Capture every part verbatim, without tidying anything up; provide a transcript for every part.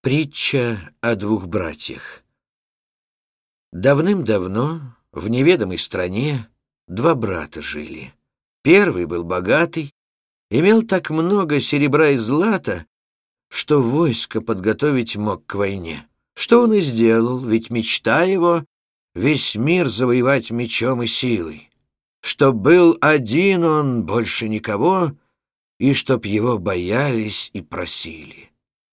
Притча о двух братьях. Давным-давно в неведомой стране два брата жили. Первый был богатый, имел так много серебра и злата, что войско подготовить мог к войне. Что он и сделал, ведь мечта его — весь мир завоевать мечом и силой. Чтоб был один он, больше никого, и чтоб его боялись и просили.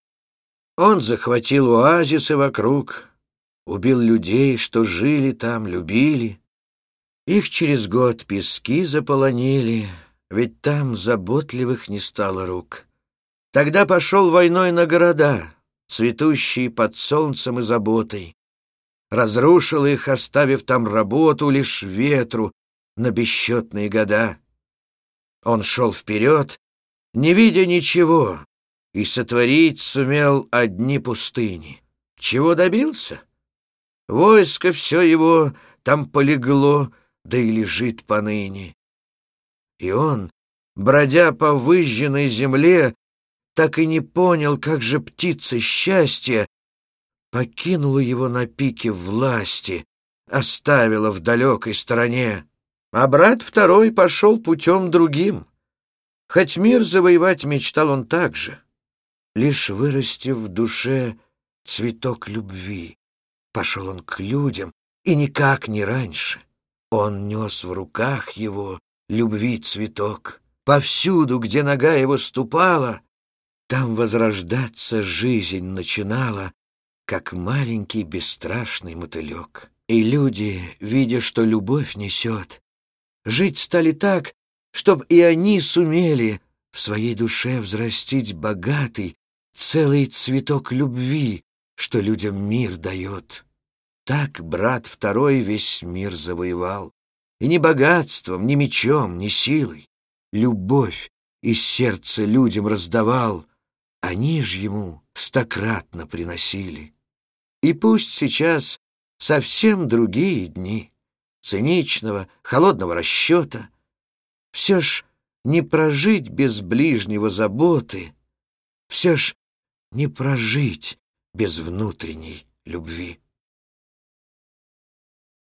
Он захватил оазисы вокруг, убил людей, что жили там, любили. Их через год пески заполонили, ведь там заботливых не стало рук. Тогда пошел войной на города, цветущие под солнцем и заботой. Разрушил их, оставив там работу лишь ветру на бесчетные года. Он шел вперед, не видя ничего, и сотворить сумел одни пустыни. Чего добился? Войско все его там полегло, да и лежит поныне. И он, бродя по выжженной земле, так и не понял, как же птица счастья покинула его на пике власти, оставила в далекой стороне. А брат второй пошел путем другим. Хоть мир завоевать мечтал он так же, лишь вырастив в душе цветок любви. Пошел он к людям, и никак не раньше. Он нес в руках его любви цветок. Повсюду, где нога его ступала, там возрождаться жизнь начинала, как маленький бесстрашный мотылек. И люди, видя, что любовь несет, жить стали так, чтоб и они сумели в своей душе взрастить богатый, целый цветок любви, что людям мир дает. Так брат второй весь мир завоевал, и ни богатством, ни мечом, ни силой. Любовь из сердца людям раздавал, они ж ему стократно приносили. И пусть сейчас совсем другие дни циничного, холодного расчета, все ж не прожить без ближнего заботы, все ж не прожить без внутренней любви.